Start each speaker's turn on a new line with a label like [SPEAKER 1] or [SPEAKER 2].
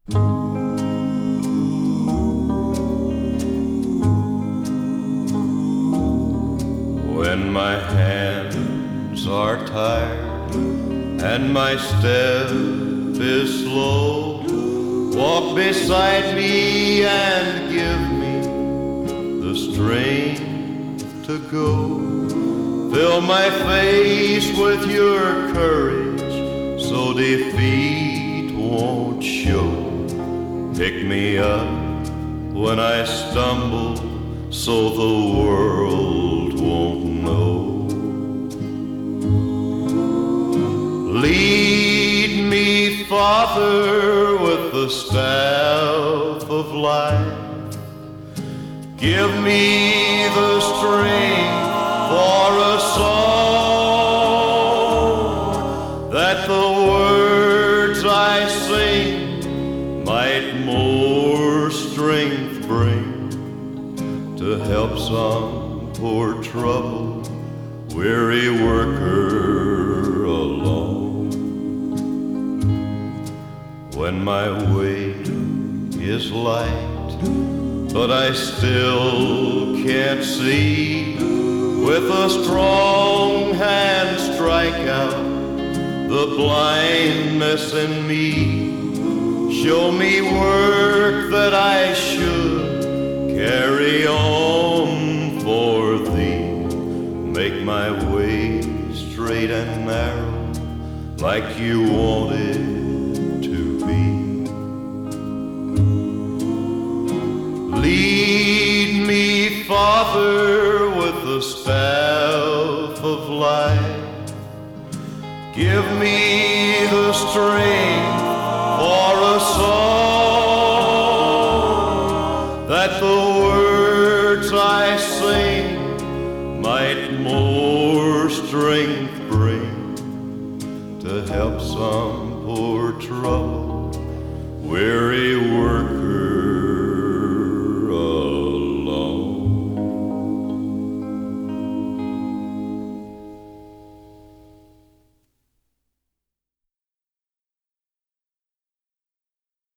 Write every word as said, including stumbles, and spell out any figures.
[SPEAKER 1] When my hands are tired and my step is slow, walk beside me and give me the strength to go. Fill my face with your courage so defeat won't show. Pick me up when I stumble so the world won't know. Lead me, Father, with the staff of life. Give me the strength for a song, that the words I sing might more strength bring to help some poor troubled, weary worker along. When my weight is light, but I still can't see, with a strong hand strike out the blindness in me. Show me work that I should carry on for thee. Make my way straight and narrow like you want it to be. Lead me, Father, with the staff of life. Give me the strength for a song, that the words I sing might more strength bring to help some poor trouble